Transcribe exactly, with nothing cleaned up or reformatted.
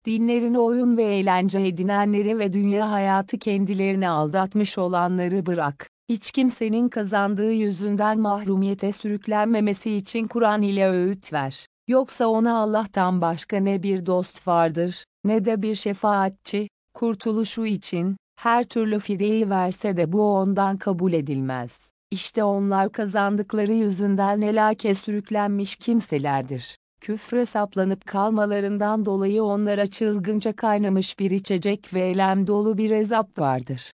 Dinlerini oyun ve eğlence edinenleri ve dünya hayatı kendilerini aldatmış olanları bırak. Hiç kimsenin kazandığı yüzünden mahrumiyete sürüklenmemesi için Kur'an ile öğüt ver. Yoksa ona Allah'tan başka ne bir dost vardır, ne de bir şefaatçi. Kurtuluşu için her türlü fideyi verse de bu ondan kabul edilmez. İşte onlar kazandıkları yüzünden helake sürüklenmiş kimselerdir. Küfre saplanıp kalmalarından dolayı onlara çılgınca kaynamış bir içecek ve elem dolu bir ezap vardır.